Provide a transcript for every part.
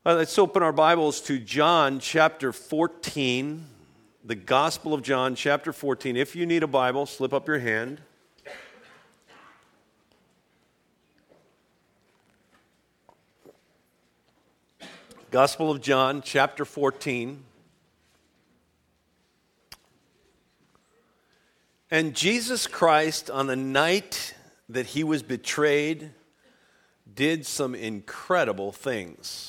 Let's open our Bibles to John chapter 14, the Gospel of John chapter 14. If you need a Bible, slip up your hand. Gospel of John chapter 14. And Jesus Christ, on the night that he was betrayed, did some incredible things.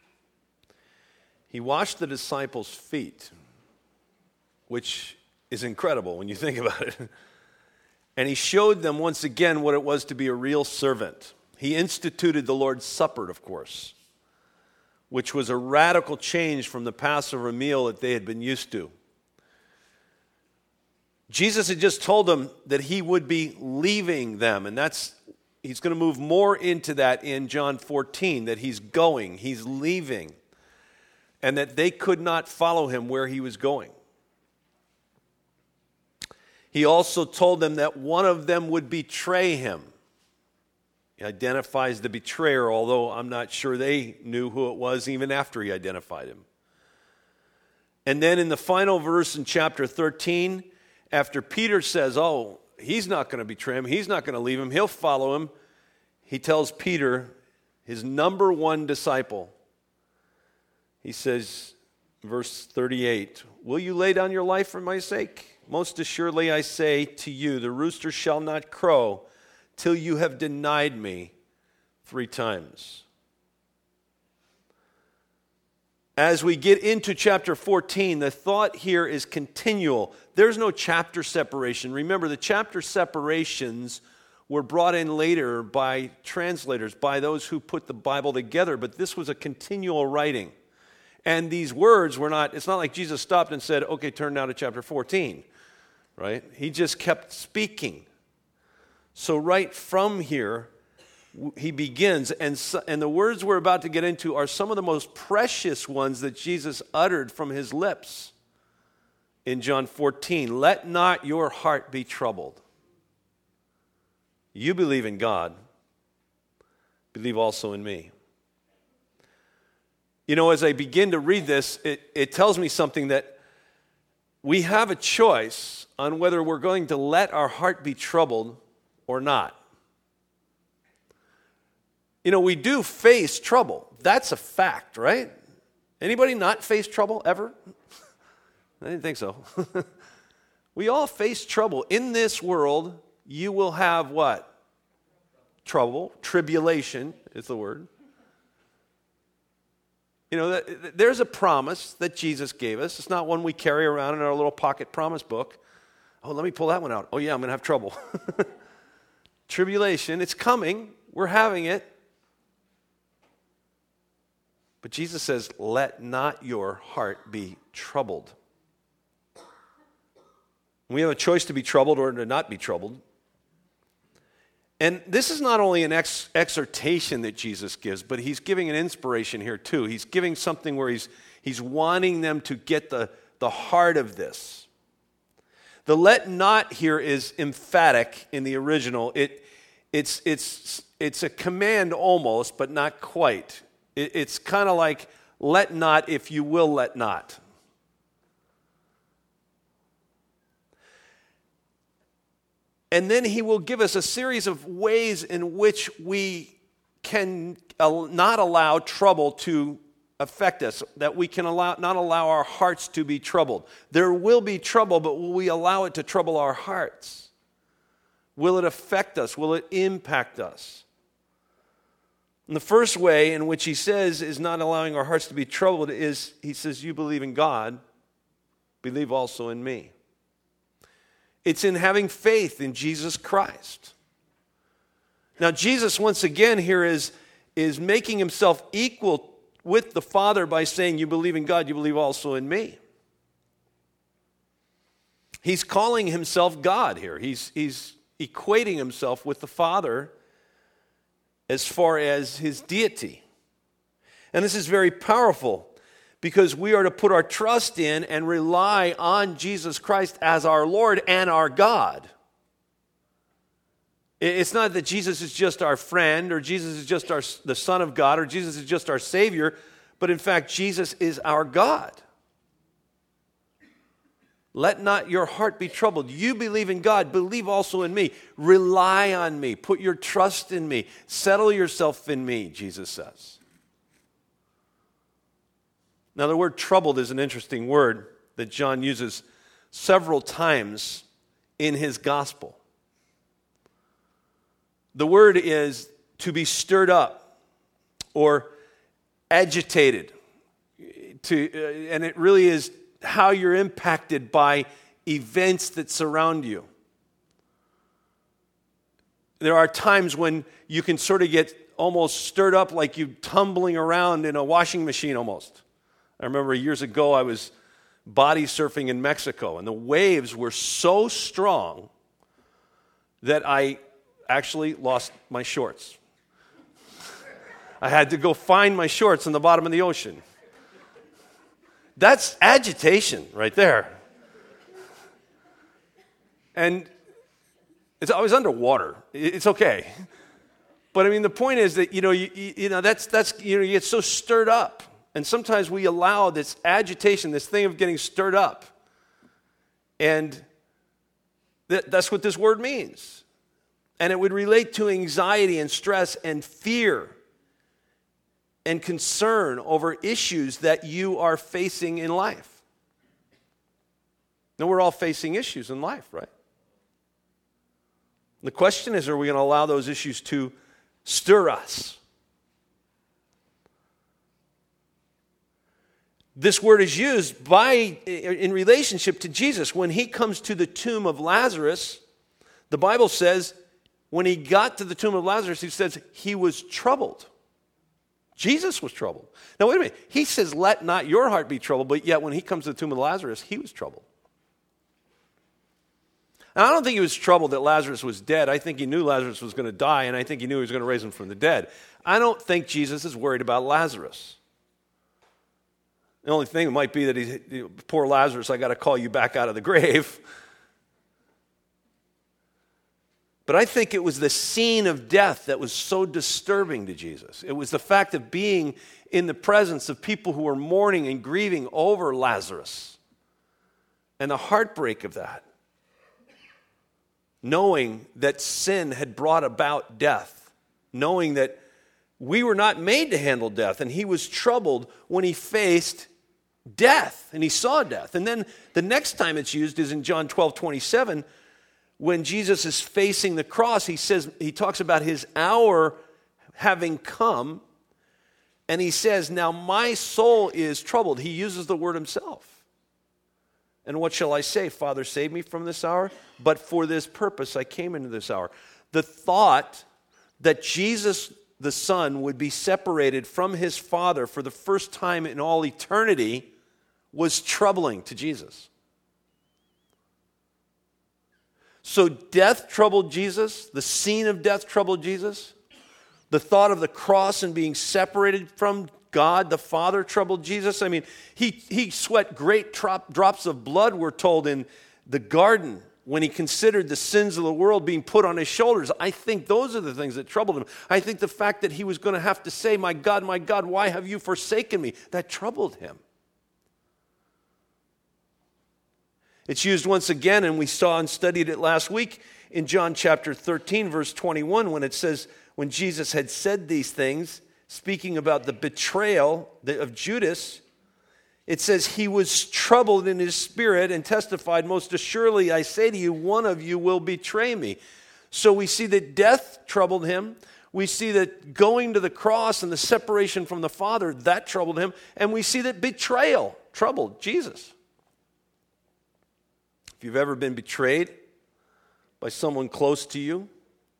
He washed the disciples' feet, which is incredible when you think about it. And he showed them once again what it was to be a real servant. He instituted the Lord's Supper, of course, which was a radical change from the Passover meal that they had been used to. Jesus had just told them that he would be leaving them, and he's going to move more into that in John 14, that he's going, he's leaving, and that they could not follow him where he was going. He also told them that one of them would betray him. He identifies the betrayer, although I'm not sure they knew who it was even after he identified him. And then in the final verse in chapter 13, after Peter says, oh, he's not going to betray him, he's not going to leave him, he'll follow him, he tells Peter, his number one disciple, he says, verse 38, will you lay down your life for my sake? Most assuredly I say to you, the rooster shall not crow till you have denied me 3 times. As we get into chapter 14, the thought here is continual. There's no chapter separation. Remember, the chapter separations were brought in later by translators, by those who put the Bible together, but this was a continual writing. And these words were not, it's not like Jesus stopped and said, okay, turn now to chapter 14, right? He just kept speaking. So right from here, he begins, and the words we're about to get into are some of the most precious ones that Jesus uttered from his lips in John 14. Let not your heart be troubled. You believe in God, believe also in me. You know, as I begin to read this, it tells me something that we have a choice on whether we're going to let our heart be troubled or not. You know, we do face trouble. That's a fact, right? Anybody not face trouble ever? I didn't think so. We all face trouble. In this world, you will have what? Trouble. Tribulation is the word. You know, there's a promise that Jesus gave us. It's not one we carry around in our little pocket promise book. Oh, let me pull that one out. Oh, yeah, I'm going to have trouble. Tribulation, it's coming. We're having it. But Jesus says, let not your heart be troubled. We have a choice to be troubled or to not be troubled. And this is not only an exhortation that Jesus gives, but he's giving an inspiration here too. He's giving something where he's wanting them to get the heart of this. The let not here is emphatic in the original. It's a command almost, but not quite. It's kind of like let not if you will let not. And then he will give us a series of ways in which we can not allow trouble to affect us, that we can not allow our hearts to be troubled. There will be trouble, but will we allow it to trouble our hearts? Will it affect us? Will it impact us? And the first way in which he says is not allowing our hearts to be troubled is, he says, you believe in God, believe also in me. It's in having faith in Jesus Christ. Now, Jesus, once again, here is making himself equal with the Father by saying, you believe in God, you believe also in me. He's calling himself God here. He's equating himself with the Father as far as his deity. And this is very powerful because we are to put our trust in and rely on Jesus Christ as our Lord and our God. It's not that Jesus is just our friend or Jesus is just the Son of God or Jesus is just our Savior, but in fact, Jesus is our God. Let not your heart be troubled. You believe in God, believe also in me. Rely on me. Put your trust in me. Settle yourself in me, Jesus says. Now, the word troubled is an interesting word that John uses several times in his gospel. The word is to be stirred up or agitated. And it really is how you're impacted by events that surround you. There are times when you can sort of get almost stirred up like you tumbling around in a washing machine almost. I remember years ago I was body surfing in Mexico, and the waves were so strong that I actually lost my shorts. I had to go find my shorts in the bottom of the ocean. That's agitation right there. And I was underwater. It's okay. But I mean, the point is that, that's you get so stirred up. And sometimes we allow this agitation, this thing of getting stirred up. And that's what this word means. And it would relate to anxiety and stress and fear and concern over issues that you are facing in life. Now, we're all facing issues in life, right? The question is, are we going to allow those issues to stir us? This word is used in relationship to Jesus. When he comes to the tomb of Lazarus, the Bible says, when he got to the tomb of Lazarus, he says he was troubled. Jesus was troubled. Now, wait a minute. He says, let not your heart be troubled, but yet when he comes to the tomb of Lazarus, he was troubled. And I don't think he was troubled that Lazarus was dead. I think he knew Lazarus was going to die, and I think he knew he was going to raise him from the dead. I don't think Jesus is worried about Lazarus. The only thing might be that poor Lazarus, I got to call you back out of the grave. But I think it was the scene of death that was so disturbing to Jesus. It was the fact of being in the presence of people who were mourning and grieving over Lazarus. And the heartbreak of that. Knowing that sin had brought about death. Knowing that we were not made to handle death. And he was troubled when he faced death. And he saw death. And then the next time it's used is in John 12:27. When Jesus is facing the cross, he talks about his hour having come, and he says, now my soul is troubled. He uses the word himself. And what shall I say? Father, save me from this hour, but for this purpose I came into this hour. The thought that Jesus, the Son, would be separated from his Father for the first time in all eternity was troubling to Jesus. So death troubled Jesus. The scene of death troubled Jesus. The thought of the cross and being separated from God, the Father, troubled Jesus. I mean, he sweat great drops of blood, we're told, in the garden when he considered the sins of the world being put on his shoulders. I think those are the things that troubled him. I think the fact that he was going to have to say, my God, why have you forsaken me? That troubled him. It's used once again, and we saw and studied it last week in John chapter 13, verse 21, when it says, when Jesus had said these things, speaking about the betrayal of Judas, it says, he was troubled in his spirit and testified, most assuredly, I say to you, one of you will betray me. So we see that death troubled him. We see that going to the cross and the separation from the Father, that troubled him. And we see that betrayal troubled Jesus. If you've ever been betrayed by someone close to you,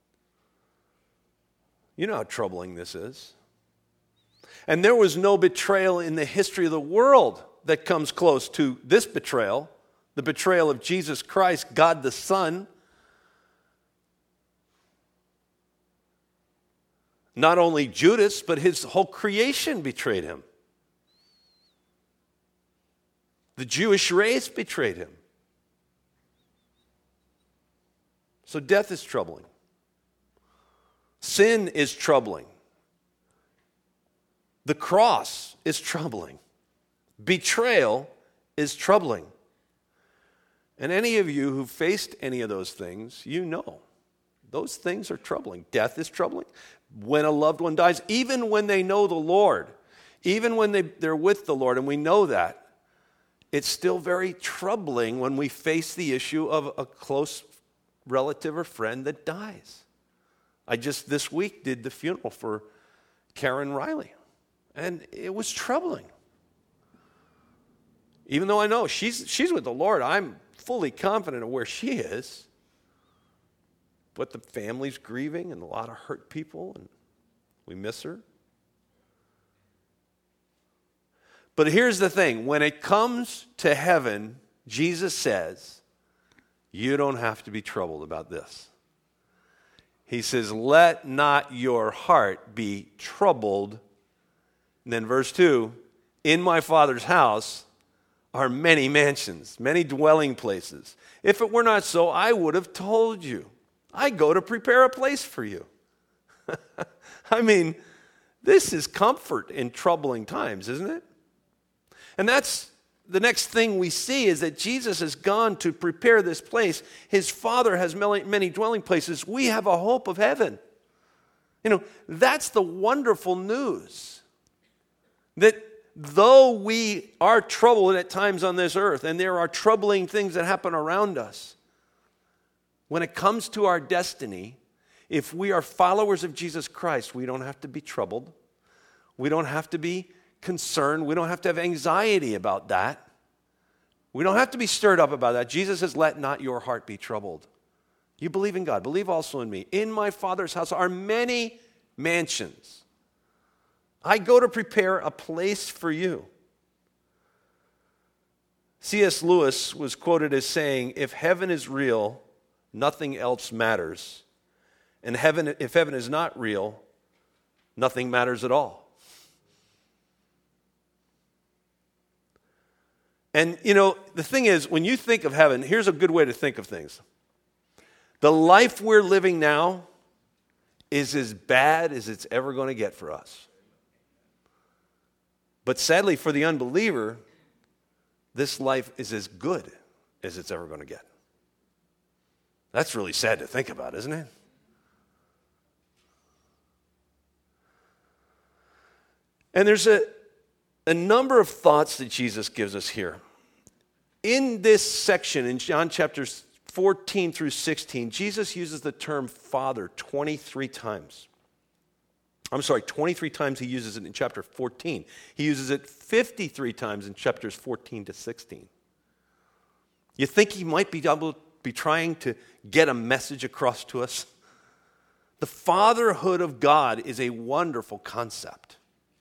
you know how troubling this is. And there was no betrayal in the history of the world that comes close to this betrayal, the betrayal of Jesus Christ, God the Son. Not only Judas, but his whole creation betrayed him. The Jewish race betrayed him. So death is troubling. Sin is troubling. The cross is troubling. Betrayal is troubling. And any of you who've faced any of those things, you know those things are troubling. Death is troubling. When a loved one dies, even when they know the Lord, even when they're with the Lord, and we know that, it's still very troubling when we face the issue of a close relative or friend that dies. I just this week did the funeral for Karen Riley, and it was troubling. Even though I know she's with the Lord, I'm fully confident of where she is. But the family's grieving and a lot of hurt people, and we miss her. But here's the thing. When it comes to heaven, Jesus says, you don't have to be troubled about this. He says, let not your heart be troubled. And then verse 2, in my Father's house are many mansions, many dwelling places. If it were not so, I would have told you. I go to prepare a place for you. I mean, this is comfort in troubling times, isn't it? And that's the next thing we see is that Jesus has gone to prepare this place. His Father has many dwelling places. We have a hope of heaven. You know, that's the wonderful news. That though we are troubled at times on this earth, and there are troubling things that happen around us, when it comes to our destiny, if we are followers of Jesus Christ, we don't have to be troubled. We don't have to be concerned. We don't have to have anxiety about that. We don't have to be stirred up about that. Jesus says, let not your heart be troubled. You believe in God. Believe also in me. In my Father's house are many mansions. I go to prepare a place for you. C.S. Lewis was quoted as saying, if heaven is real, nothing else matters. And if heaven is not real, nothing matters at all. And, you know, the thing is, when you think of heaven, here's a good way to think of things. The life we're living now is as bad as it's ever going to get for us. But sadly, for the unbeliever, this life is as good as it's ever going to get. That's really sad to think about, isn't it? And there's a number of thoughts that Jesus gives us here. In this section, in John chapters 14 through 16, Jesus uses the term Father 23 times. 23 times he uses it in chapter 14. He uses it 53 times in chapters 14 to 16. You think he might be trying to get a message across to us? The fatherhood of God is a wonderful concept.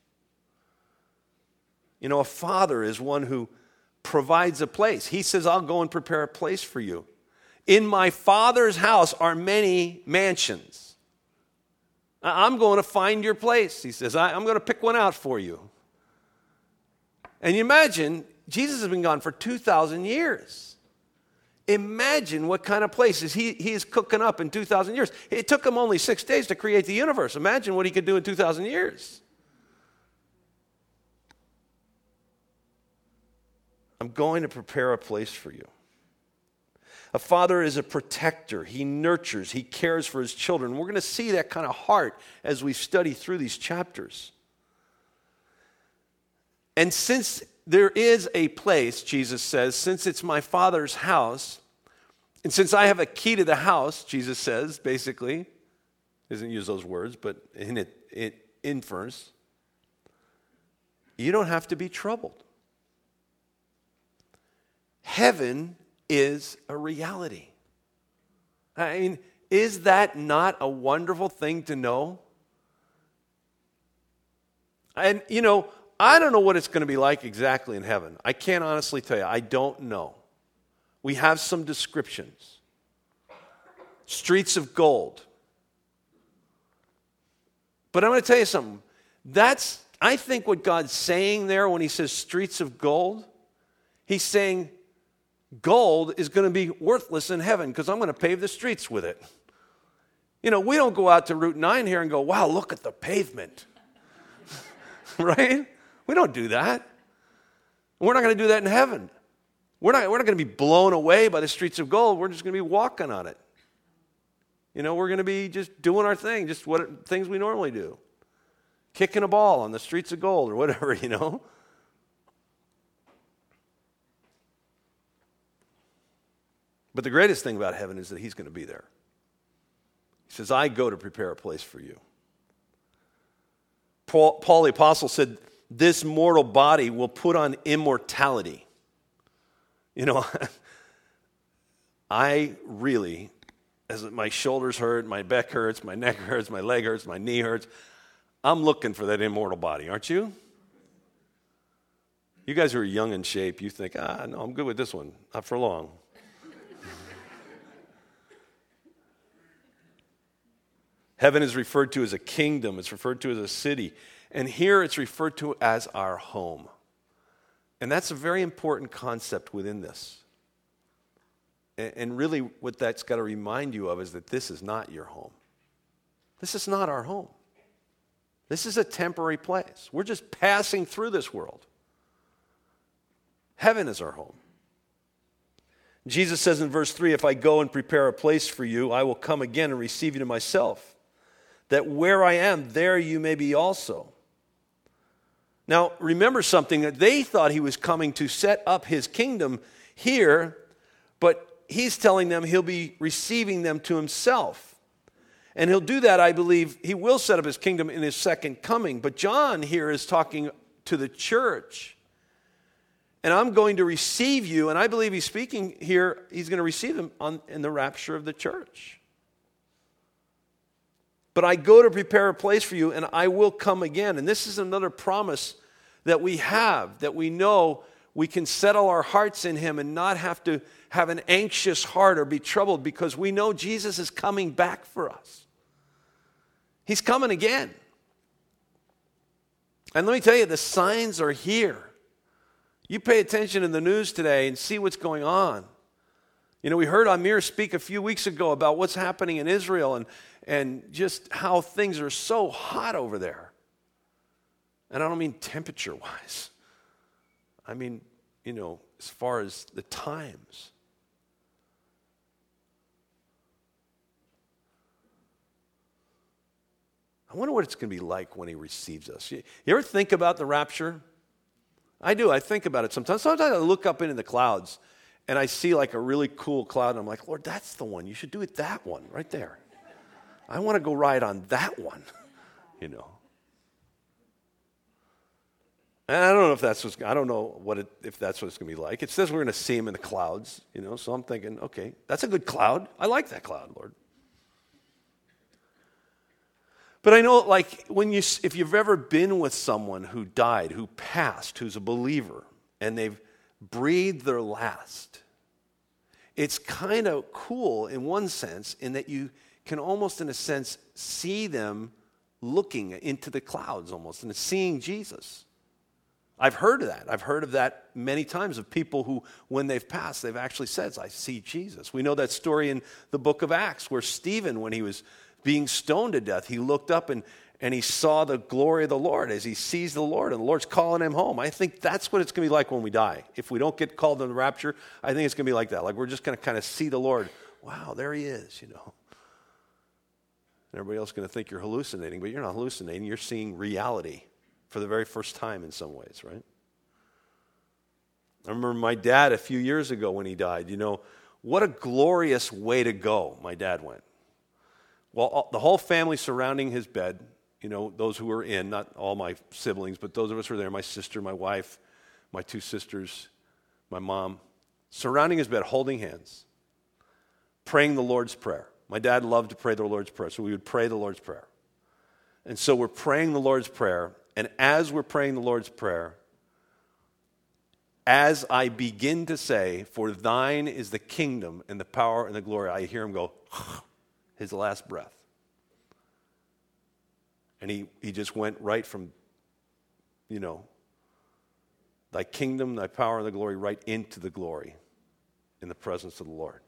You know, a father is one who provides a place. He says, I'll go and prepare a place for you. In my Father's house are many mansions. I'm going to find your place. He says, I'm going to pick one out for you. And you imagine, Jesus has been gone for 2,000 years. Imagine what kind of places he is cooking up in 2,000 years. It took him only 6 days to create the universe. Imagine what he could do in 2,000 years. I'm going to prepare a place for you. A father is a protector. He nurtures. He cares for his children. We're going to see that kind of heart as we study through these chapters. And since there is a place, Jesus says, since it's my Father's house, and since I have a key to the house, Jesus says, basically, doesn't use those words, but in it infers, you don't have to be troubled. Heaven is a reality. I mean, is that not a wonderful thing to know? And, you know, I don't know what it's going to be like exactly in heaven. I can't honestly tell you. I don't know. We have some descriptions. Streets of gold. But I'm going to tell you something. That's, I think, what God's saying there when he says streets of gold. He's saying gold is going to be worthless in heaven because I'm going to pave the streets with it. You know, we don't go out to Route 9 here and go, wow, look at the pavement. right? We don't do that. We're not going to do that in heaven. We're not going to be blown away by the streets of gold. We're just going to be walking on it. We're going to be just doing our thing, just things we normally do. Kicking a ball on the streets of gold or whatever, But the greatest thing about heaven is that he's going to be there. He says, I go to prepare a place for you. Paul the Apostle said, this mortal body will put on immortality. I really, as my shoulders hurt, my back hurts, my neck hurts, my leg hurts, my knee hurts, I'm looking for that immortal body, aren't you? You guys who are young in shape, you think, no, I'm good with this one. Not for long. Heaven is referred to as a kingdom. It's referred to as a city. And here it's referred to as our home. And that's a very important concept within this. And really what that's got to remind you of is that this is not your home. This is not our home. This is a temporary place. We're just passing through this world. Heaven is our home. Jesus says in verse 3, if I go and prepare a place for you, I will come again and receive you to myself, that where I am, there you may be also. Now, remember something, that they thought he was coming to set up his kingdom here, but he's telling them he'll be receiving them to himself. And he'll do that, I believe, he will set up his kingdom in his second coming. But John here is talking to the church. And I'm going to receive you, and I believe he's speaking here, he's going to receive them in the rapture of the church. But I go to prepare a place for you, and I will come again. And this is another promise that we have, that we know we can settle our hearts in him and not have to have an anxious heart or be troubled, because we know Jesus is coming back for us. He's coming again. And let me tell you, the signs are here. You pay attention in the news today and see what's going on. We heard Amir speak a few weeks ago about what's happening in Israel and just how things are so hot over there. And I don't mean temperature-wise. I mean, as far as the times. I wonder what it's going to be like when he receives us. You ever think about the rapture? I do. I think about it sometimes. Sometimes I look up into the clouds and I see like a really cool cloud and I'm like, Lord, that's the one. You should do it that one right there. I want to go ride on that one, And I don't know if that's if that's what it's going to be like. It says we're going to see him in the clouds, So I'm thinking, okay, that's a good cloud. I like that cloud, Lord. But I know, if you've ever been with someone who died, who passed, who's a believer, and they've breathed their last, it's kind of cool in one sense, in that you can almost, in a sense, see them looking into the clouds almost, and seeing Jesus. I've heard of that. I've heard of that many times, of people who, when they've passed, they've actually said, I see Jesus. We know that story in the book of Acts, where Stephen, when he was being stoned to death, he looked up and he saw the glory of the Lord as he sees the Lord, and the Lord's calling him home. I think that's what it's going to be like when we die. If we don't get called in the rapture, I think it's going to be like that. Like we're just going to kind of see the Lord. Wow, there he is, And everybody else is going to think you're hallucinating, but you're not hallucinating. You're seeing reality for the very first time in some ways, right? I remember my dad a few years ago when he died. What a glorious way to go my dad went. Well, the whole family surrounding his bed, those who were in, not all my siblings, but those of us who were there, my sister, my wife, my two sisters, my mom, surrounding his bed, holding hands, praying the Lord's Prayer. My dad loved to pray the Lord's Prayer, so we would pray the Lord's Prayer. And so we're praying the Lord's Prayer, and as we're praying the Lord's Prayer, as I begin to say, for thine is the kingdom and the power and the glory, I hear him go, his last breath. And he just went right from, thy kingdom, thy power, and the glory, right into the glory in the presence of the Lord.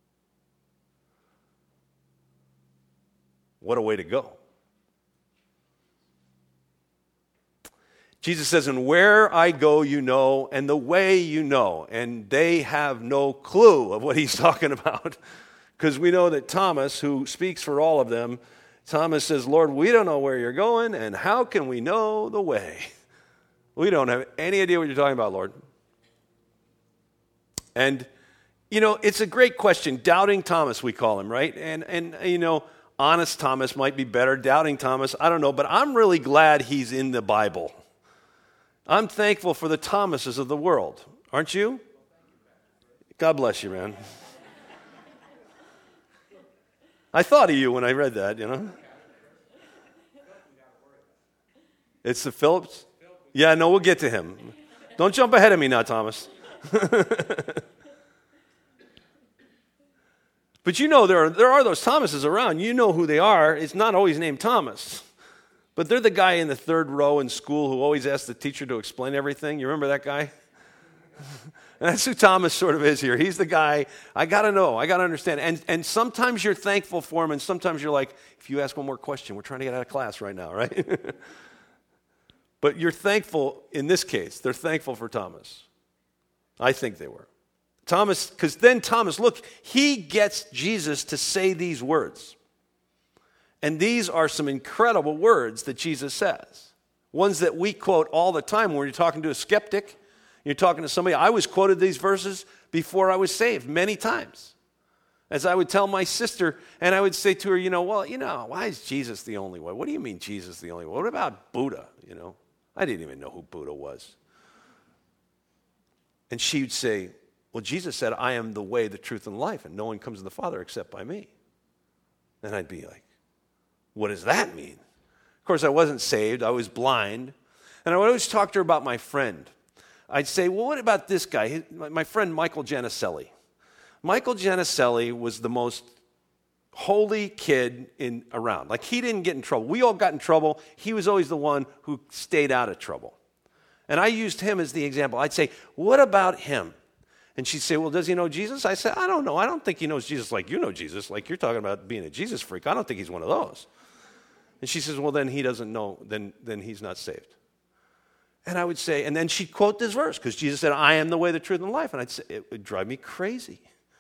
What a way to go. Jesus says, and where I go, you know, and the way you know. And they have no clue of what he's talking about. Because we know that Thomas, who speaks for all of them, Thomas says, Lord, we don't know where you're going, and how can we know the way? We don't have any idea what you're talking about, Lord. And, it's a great question. Doubting Thomas, we call him, right? And honest Thomas might be better. Doubting Thomas, I don't know. But I'm really glad he's in the Bible. I'm thankful for the Thomases of the world. Aren't you? God bless you, man. I thought of you when I read that, It's the Phillips? Yeah, no, we'll get to him. Don't jump ahead of me now, Thomas. But there are those Thomases around. You know who they are. It's not always named Thomas. But they're the guy in the third row in school who always asks the teacher to explain everything. You remember that guy? And that's who Thomas sort of is here. He's the guy, I got to know, I got to understand. And sometimes you're thankful for him, and sometimes you're like, if you ask one more question, we're trying to get out of class right now, right? But you're thankful, in this case, they're thankful for Thomas. I think they were. Thomas, because then Thomas, look, he gets Jesus to say these words. And these are some incredible words that Jesus says. Ones that we quote all the time when you're talking to a skeptic, you're talking to somebody. I was quoted these verses before I was saved many times. As I would tell my sister, and I would say to her, why is Jesus the only way? What do you mean Jesus the only way? What about Buddha, I didn't even know who Buddha was. And she would say, well, Jesus said, I am the way, the truth, and life, and no one comes to the Father except by me. And I'd be like, what does that mean? Of course, I wasn't saved. I was blind. And I would always talk to her about my friend. I'd say, well, what about this guy? My friend Michael Janicelli. Michael Janicelli was the most holy kid around. Like, he didn't get in trouble. We all got in trouble. He was always the one who stayed out of trouble. And I used him as the example. I'd say, what about him? And she'd say, well, does he know Jesus? I said, I don't know. I don't think he knows Jesus like you know Jesus, like you're talking about being a Jesus freak. I don't think he's one of those. And she says, well, then he doesn't know. Then he's not saved. And I would say, and then she'd quote this verse, because Jesus said, I am the way, the truth, and the life. And I'd say, it would drive me crazy.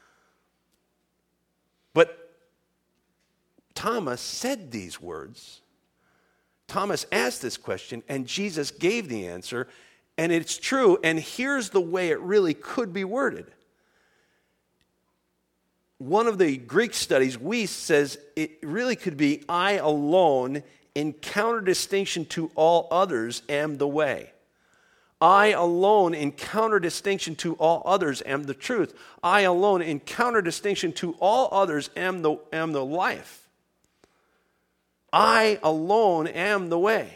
But Thomas said these words. Thomas asked this question, and Jesus gave the answer. And it's true, and here's the way it really could be worded. One of the Greek studies, says it really could be, I alone, in counter-distinction to all others, am the way. I alone, in counter-distinction to all others, am the truth. I alone, in counter-distinction to all others, am the life. I alone am the way.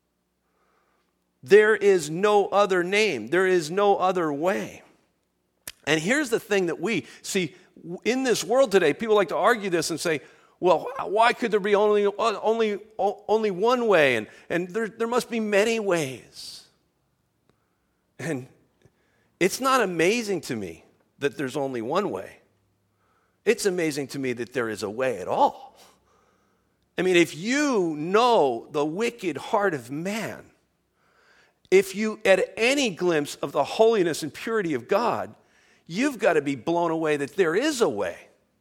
There is no other name. There is no other way. And here's the thing that we see in this world today. People like to argue this and say, well, why could there be only one way? And there must be many ways. And it's not amazing to me that there's only one way. It's amazing to me that there is a way at all. I mean, if you know the wicked heart of man, if you had any glimpse of the holiness and purity of God, you've got to be blown away that there is a way.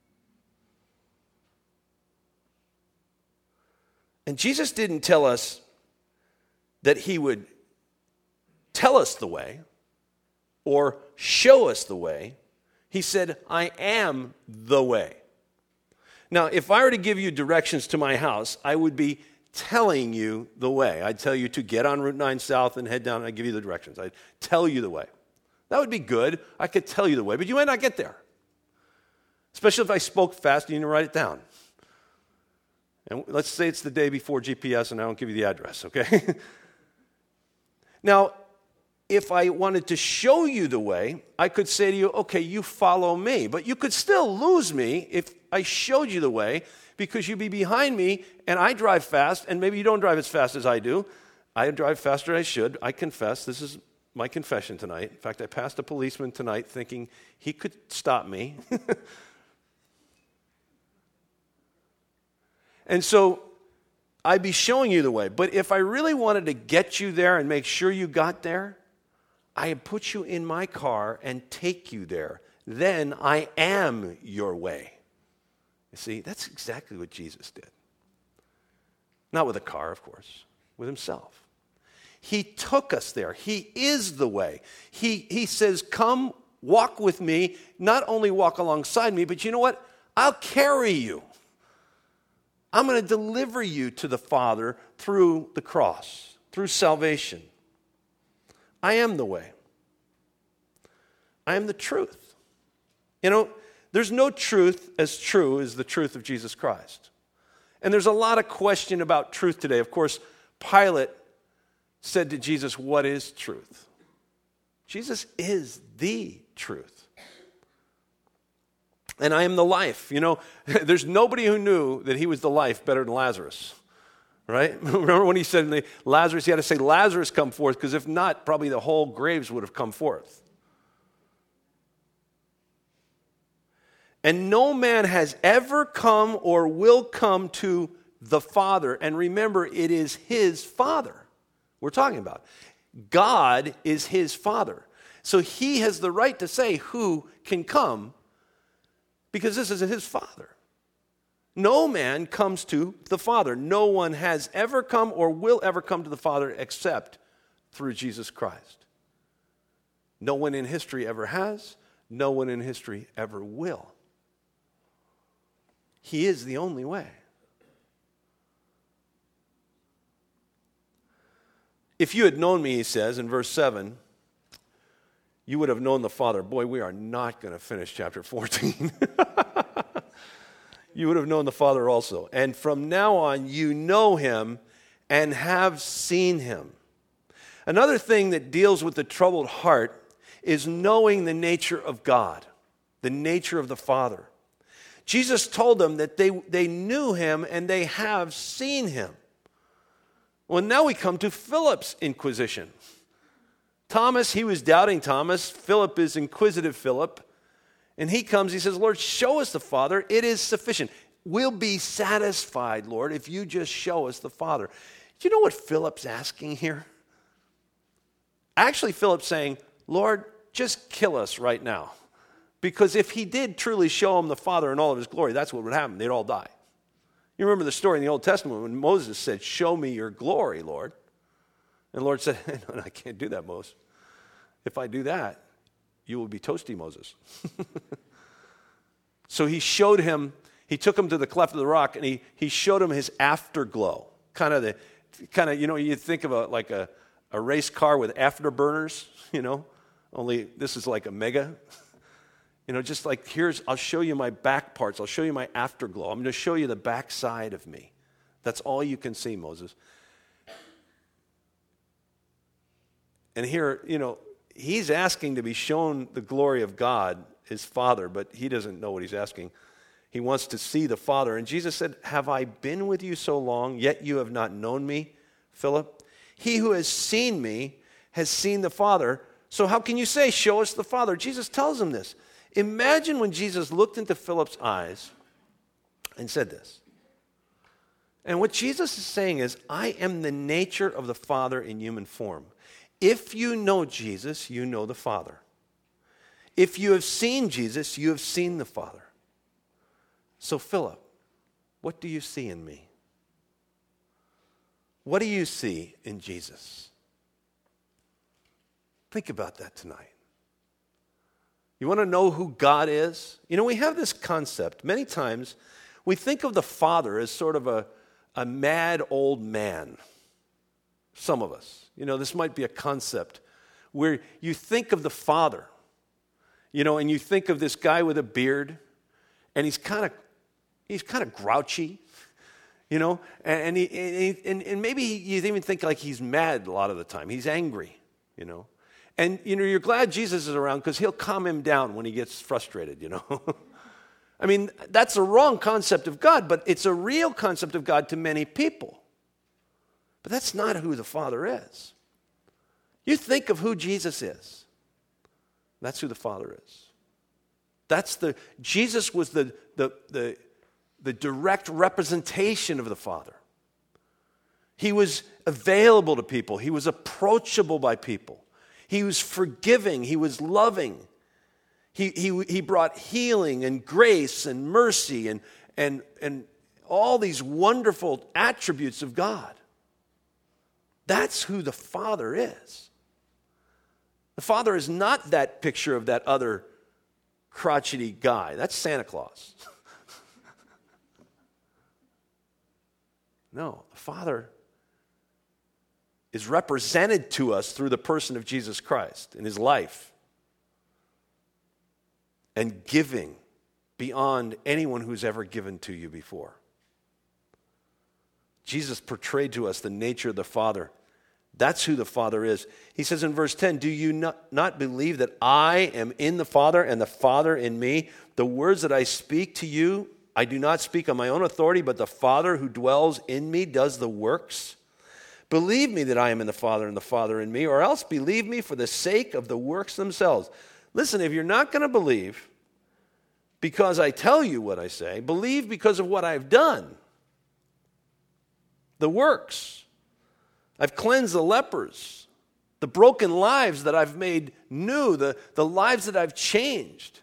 And Jesus didn't tell us that he would tell us the way or show us the way. He said, I am the way. Now, if I were to give you directions to my house, I would be telling you the way. I'd tell you to get on Route 9 South and head down, and I'd give you the directions. I'd tell you the way. That would be good. I could tell you the way, but you might not get there. Especially if I spoke fast and you didn't write it down. And let's say it's the day before GPS and I don't give you the address, okay? Now, if I wanted to show you the way, I could say to you, okay, you follow me. But you could still lose me if I showed you the way, because you'd be behind me, and I drive fast, and maybe you don't drive as fast as I do. I drive faster than I should. I confess. This is my confession tonight. In fact, I passed a policeman tonight thinking he could stop me. And so I'd be showing you the way. But if I really wanted to get you there and make sure you got there, I'd put you in my car and take you there. Then I am your way. You see, that's exactly what Jesus did. Not with a car, of course, with himself. He took us there. He is the way. He says, come walk with me. Not only walk alongside me, but you know what? I'll carry you. I'm going to deliver you to the Father through the cross, through salvation. I am the way. I am the truth. You know, there's no truth as true as the truth of Jesus Christ. And there's a lot of question about truth today. Of course, Pilate said to Jesus, what is truth? Jesus is the truth. And I am the life. You know, there's nobody who knew that he was the life better than Lazarus. Right? Remember when he said Lazarus, he had to say, Lazarus, come forth, because if not, probably the whole graves would have come forth. And no man has ever come or will come to the Father. And remember, it is his Father we're talking about. God is his Father. So he has the right to say who can come, because this is his Father. No man comes to the Father. No one has ever come or will ever come to the Father except through Jesus Christ. No one in history ever has. No one in history ever will. He is the only way. If you had known me, he says in verse 7, you would have known the Father. Boy, we are not going to finish chapter 14. You would have known the Father also. And from now on, you know him and have seen him. Another thing that deals with the troubled heart is knowing the nature of God, the nature of the Father. Jesus told them that they knew him and they have seen him. Well, now we come to Philip's inquisition. Thomas, he was doubting Thomas. Philip is inquisitive Philip. And he comes, he says, Lord, show us the Father. It is sufficient. We'll be satisfied, Lord, if you just show us the Father. Do you know what Philip's asking here? Actually, Philip's saying, Lord, just kill us right now. Because if he did truly show him the Father in all of his glory, that's what would happen. They'd all die. You remember the story in the Old Testament when Moses said, show me your glory, Lord. And the Lord said, no, I can't do that, Moses. If I do that, you will be toasty, Moses. So he showed him, he took him to the cleft of the rock, and he showed him his afterglow. Kind of, you know, you think of like a race car with afterburners, you know, only this is like a mega. You know, just like I'll show you my back parts. I'll show you my afterglow. I'm going to show you the backside of me. That's all you can see, Moses. And here, you know, he's asking to be shown the glory of God, his Father, but he doesn't know what he's asking. He wants to see the Father. And Jesus said, have I been with you so long, yet you have not known me, Philip? He who has seen me has seen the Father. So how can you say, show us the Father? Jesus tells him this. Imagine when Jesus looked into Philip's eyes and said this. And what Jesus is saying is, I am the nature of the Father in human form. If you know Jesus, you know the Father. If you have seen Jesus, you have seen the Father. So Philip, what do you see in me? What do you see in Jesus? Think about that tonight. You want to know who God is? You know, we have this concept. Many times we think of the Father as sort of a mad old man. Some of us. You know, this might be a concept where you think of the Father, you know, and you think of this guy with a beard, and he's kind of grouchy, you know, and maybe you even think like he's mad a lot of the time. He's angry, you know. And, you know, you're glad Jesus is around because he'll calm him down when he gets frustrated, you know. I mean, that's a wrong concept of God, but it's a real concept of God to many people. But that's not who the Father is. You think of who Jesus is. That's who the Father is. Jesus was the direct representation of the Father. He was available to people. He was approachable by people. He was forgiving. He was loving. He brought healing and grace and mercy and all these wonderful attributes of God. That's who the Father is. The Father is not that picture of that other crotchety guy. That's Santa Claus. No, the Father is represented to us through the person of Jesus Christ in his life and giving beyond anyone who's ever given to you before. Jesus portrayed to us the nature of the Father. That's who the Father is. He says in verse 10, do you not believe that I am in the Father and the Father in me? The words that I speak to you, I do not speak on my own authority, but the Father who dwells in me does the works. Believe me that I am in the Father and the Father in me, or else believe me for the sake of the works themselves. Listen, if you're not going to believe because I tell you what I say, believe because of what I've done. The works. I've cleansed the lepers, the broken lives that I've made new, the lives that I've changed.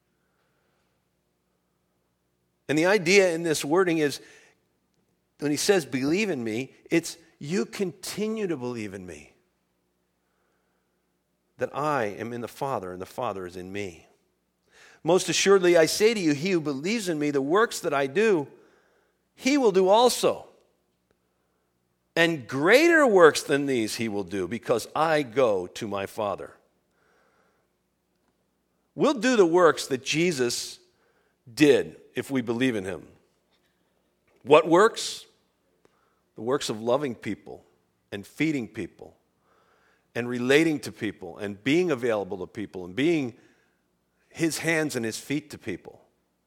And the idea in this wording is, when he says believe in me, it's you continue to believe in me. That I am in the Father and the Father is in me. Most assuredly I say to you, he who believes in me, the works that I do, he will do also. And greater works than these he will do, because I go to my Father. We'll do the works that Jesus did if we believe in him. What works? The works of loving people and feeding people and relating to people and being available to people and being his hands and his feet to people.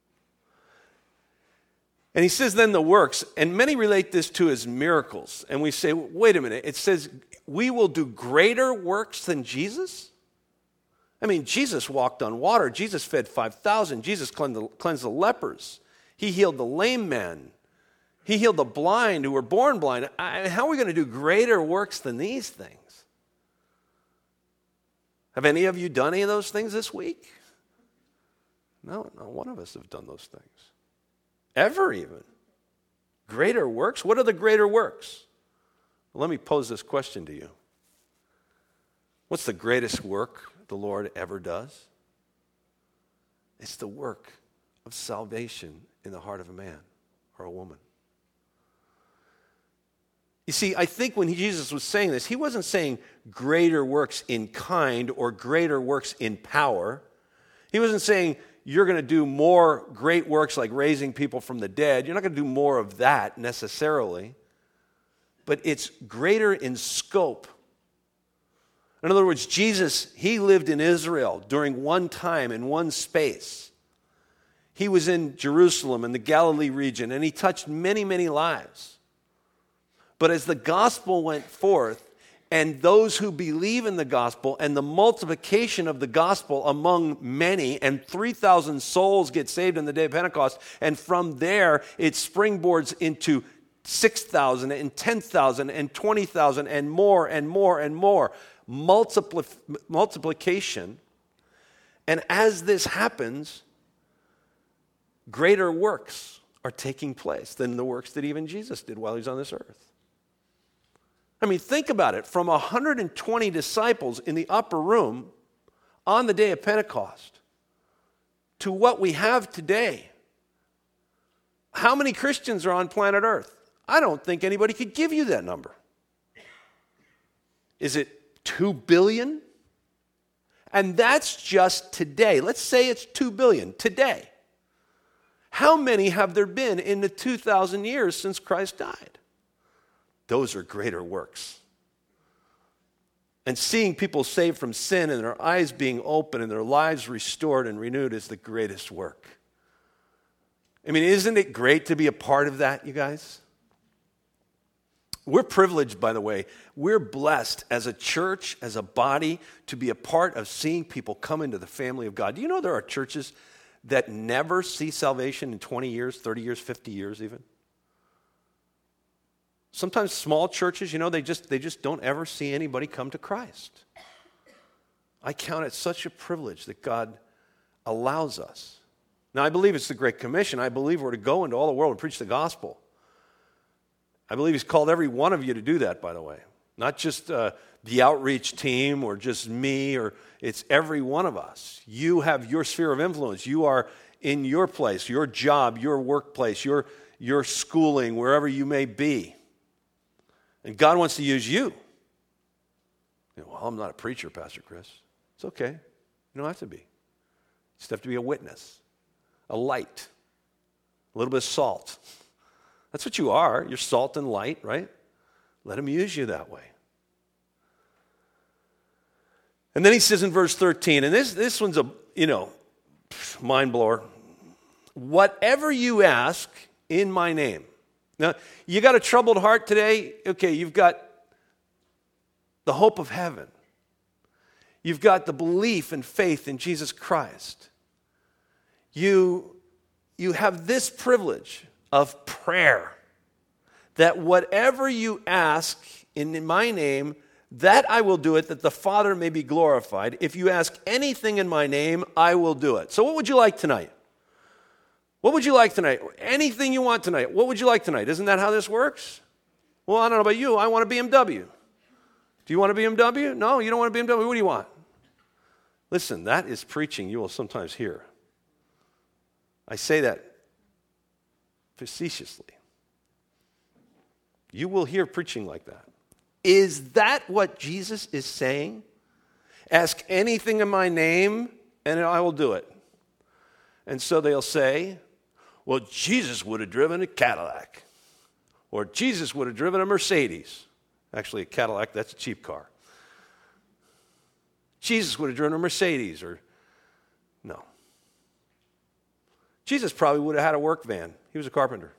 And he says then the works, and many relate this to his miracles. And we say, wait a minute, it says we will do greater works than Jesus? I mean, Jesus walked on water. Jesus fed 5,000. Jesus cleansed the lepers. He healed the lame man. He healed the blind who were born blind. How are we going to do greater works than these things? Have any of you done any of those things this week? No, not one of us have done those things. Ever even. Greater works? What are the greater works? Well, let me pose this question to you. What's the greatest work the Lord ever does? It's the work of salvation in the heart of a man or a woman. You see, I think when Jesus was saying this, he wasn't saying greater works in kind or greater works in power. He wasn't saying you're going to do more great works like raising people from the dead. You're not going to do more of that necessarily. But it's greater in scope. In other words, Jesus, he lived in Israel during one time in one space. He was in Jerusalem in the Galilee region, and he touched many, many lives. But as the gospel went forth, and those who believe in the gospel and the multiplication of the gospel among many, and 3,000 souls get saved on the day of Pentecost, and from there it springboards into 6,000 and 10,000 and 20,000 and more and more and more. Multiplication. And as this happens, greater works are taking place than the works that even Jesus did while he was on this earth. I mean, think about it. From 120 disciples in the upper room on the day of Pentecost to what we have today. How many Christians are on planet Earth? I don't think anybody could give you that number. Is it 2 billion? And that's just today. Let's say it's 2 billion today. How many have there been in the 2,000 years since Christ died? Those are greater works. And seeing people saved from sin and their eyes being open and their lives restored and renewed is the greatest work. I mean, isn't it great to be a part of that, you guys? We're privileged, by the way. We're blessed as a church, as a body, to be a part of seeing people come into the family of God. Do you know there are churches that never see salvation in 20 years, 30 years, 50 years even? Sometimes small churches, they just don't ever see anybody come to Christ. I count it such a privilege that God allows us. Now, I believe it's the Great Commission. I believe we're to go into all the world and preach the gospel. I believe He's called every one of you to do that, by the way. Not just the outreach team or just me, or it's every one of us. You have your sphere of influence. You are in your place, your job, your workplace, your schooling, wherever you may be. And God wants to use you. Well, I'm not a preacher, Pastor Chris. It's okay. You don't have to be. You just have to be a witness, a light, a little bit of salt. That's what you are. You're salt and light, right? Let Him use you that way. And then He says in verse 13, and this one's a, mind blower. Whatever you ask in my name. Now, you got a troubled heart today? Okay, you've got the hope of heaven. You've got the belief and faith in Jesus Christ. You have this privilege of prayer, that whatever you ask in my name, that I will do it, that the Father may be glorified. If you ask anything in my name, I will do it. So what would you like tonight? What would you like tonight? Anything you want tonight. What would you like tonight? Isn't that how this works? Well, I don't know about you. I want a BMW. Do you want a BMW? No, you don't want a BMW. What do you want? Listen, that is preaching you will sometimes hear. I say that facetiously. You will hear preaching like that. Is that what Jesus is saying? Ask anything in my name, and I will do it. And so they'll say, well, Jesus would have driven a Cadillac. Or Jesus would have driven a Mercedes. Actually, a Cadillac, that's a cheap car. Jesus would have driven a Mercedes, or no. Jesus probably would have had a work van. He was a carpenter.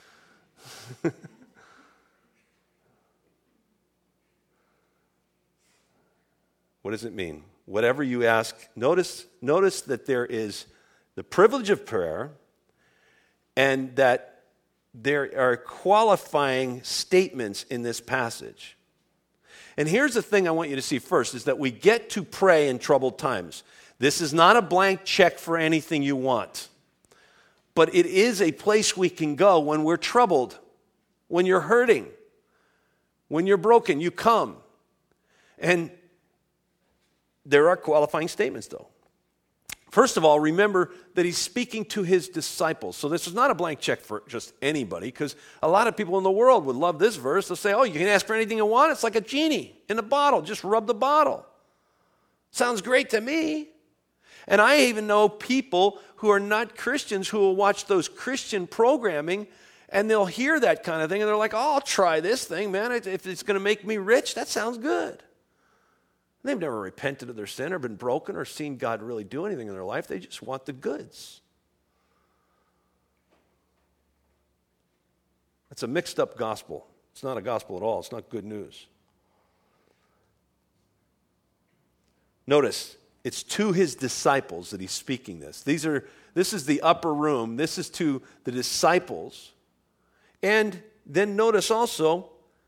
What does it mean? Whatever you ask, notice that there is the privilege of prayer, and that there are qualifying statements in this passage. And here's the thing I want you to see first, is that we get to pray in troubled times. This is not a blank check for anything you want, but it is a place we can go when we're troubled, when you're hurting, when you're broken. You come. And there are qualifying statements, though. First of all, remember that He's speaking to His disciples. So this is not a blank check for just anybody, because a lot of people in the world would love this verse. They'll say, oh, you can ask for anything you want. It's like a genie in a bottle. Just rub the bottle. Sounds great to me. And I even know people who are not Christians who will watch those Christian programming, and they'll hear that kind of thing, and they're like, oh, I'll try this thing, man. If it's going to make me rich, that sounds good. They've never repented of their sin or been broken or seen God really do anything in their life. They just want the goods. It's a mixed up gospel. It's not a gospel at all. It's not good news. Notice, it's to His disciples that He's speaking this. This is the upper room. This is to the disciples. And then notice also,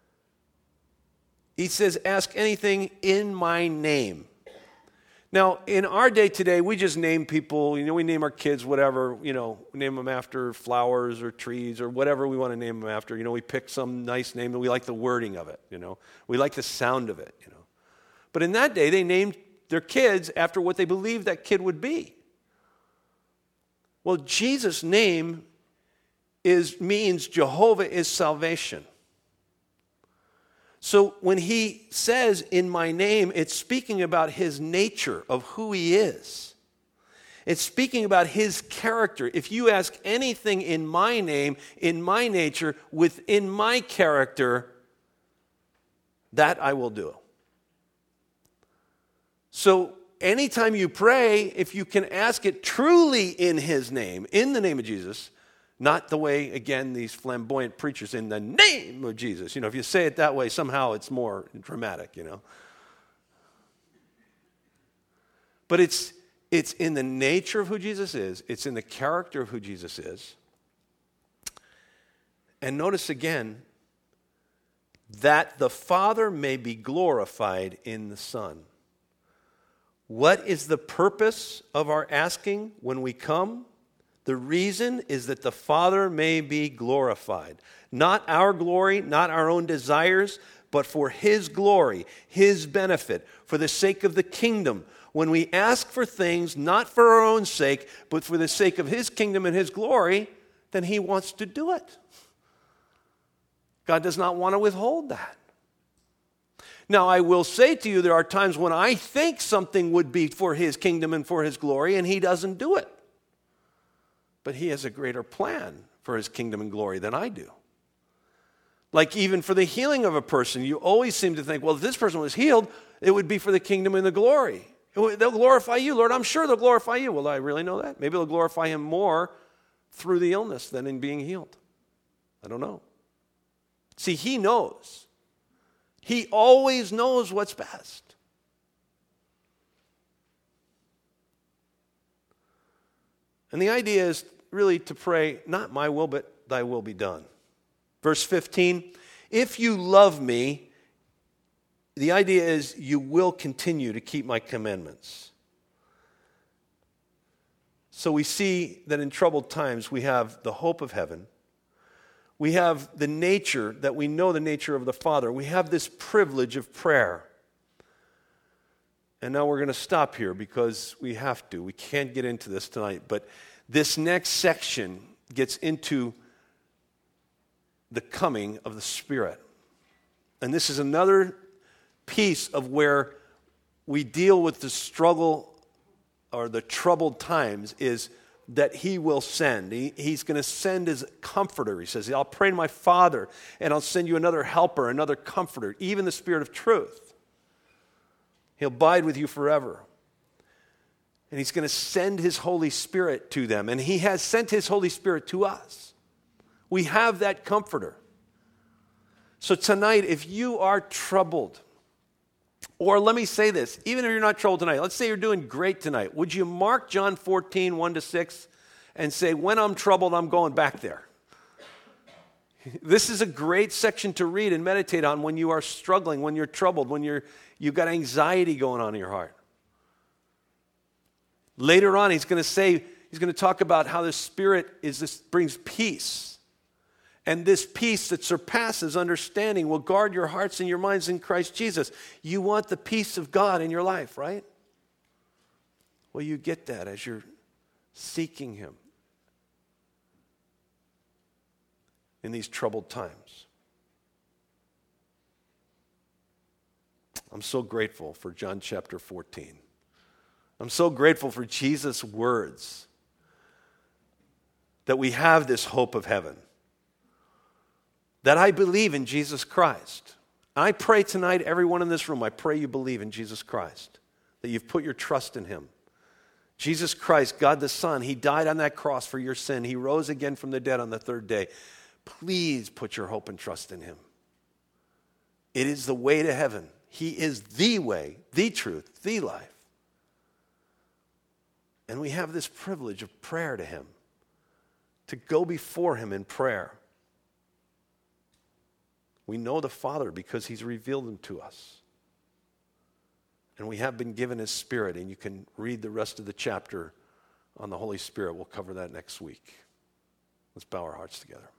He says, ask anything in my name. Now, in our day today, we just name people, we name our kids whatever, we name them after flowers or trees or whatever we want to name them after. We pick some nice name and we like the wording of it, We like the sound of it, But in that day, they named their kids after what they believed that kid would be. Well, Jesus' name means Jehovah is salvation. So when He says, in my name, it's speaking about His nature of who He is. It's speaking about His character. If you ask anything in my name, in my nature, within my character, that I will do. So anytime you pray, if you can ask it truly in His name, in the name of Jesus, not the way, again, these flamboyant preachers, in the name of Jesus. If you say it that way, somehow it's more dramatic, But it's in the nature of who Jesus is. It's in the character of who Jesus is. And notice again that the Father may be glorified in the Son. What is the purpose of our asking when we come? The reason is that the Father may be glorified. Not our glory, not our own desires, but for His glory, His benefit, for the sake of the kingdom. When we ask for things not for our own sake, but for the sake of His kingdom and His glory, then He wants to do it. God does not want to withhold that. Now, I will say to you, there are times when I think something would be for His kingdom and for His glory, and He doesn't do it. But He has a greater plan for His kingdom and glory than I do. Like even for the healing of a person, you always seem to think, well, if this person was healed, it would be for the kingdom and the glory. They'll glorify you, Lord. I'm sure they'll glorify you. Will I really know that? Maybe they'll glorify Him more through the illness than in being healed. I don't know. See, He knows. He always knows what's best. And the idea is really to pray, not my will, but thy will be done. Verse 15, if you love me, the idea is you will continue to keep my commandments. So we see that in troubled times we have the hope of heaven. We have the nature, that we know the nature of the Father. We have this privilege of prayer. And now we're going to stop here because we have to. We can't get into this tonight. But this next section gets into the coming of the Spirit. And this is another piece of where we deal with the struggle or the troubled times is that He will send. He's going to send His comforter. He says, I'll pray to my Father, and I'll send you another helper, another comforter, even the Spirit of truth. He'll abide with you forever. And He's going to send His Holy Spirit to them. And He has sent His Holy Spirit to us. We have that comforter. So tonight, if you are troubled, or let me say this, even if you're not troubled tonight, let's say you're doing great tonight, would you mark John 14, 1-6, and say, when I'm troubled, I'm going back there? This is a great section to read and meditate on when you are struggling, when you're troubled, when you've got anxiety going on in your heart. Later on, he's going to talk about how the Spirit brings peace. And this peace that surpasses understanding will guard your hearts and your minds in Christ Jesus. You want the peace of God in your life, right? Well, you get that as you're seeking Him in these troubled times. I'm so grateful for John chapter 14. I'm so grateful for Jesus' words that we have this hope of heaven. That I believe in Jesus Christ. I pray tonight, everyone in this room, I pray you believe in Jesus Christ. That you've put your trust in Him. Jesus Christ, God the Son, He died on that cross for your sin. He rose again from the dead on the third day. Please put your hope and trust in Him. It is the way to heaven. He is the way, the truth, the life. And we have this privilege of prayer to Him. To go before Him in prayer. We know the Father because He's revealed Him to us. And we have been given His Spirit, and you can read the rest of the chapter on the Holy Spirit. We'll cover that next week. Let's bow our hearts together.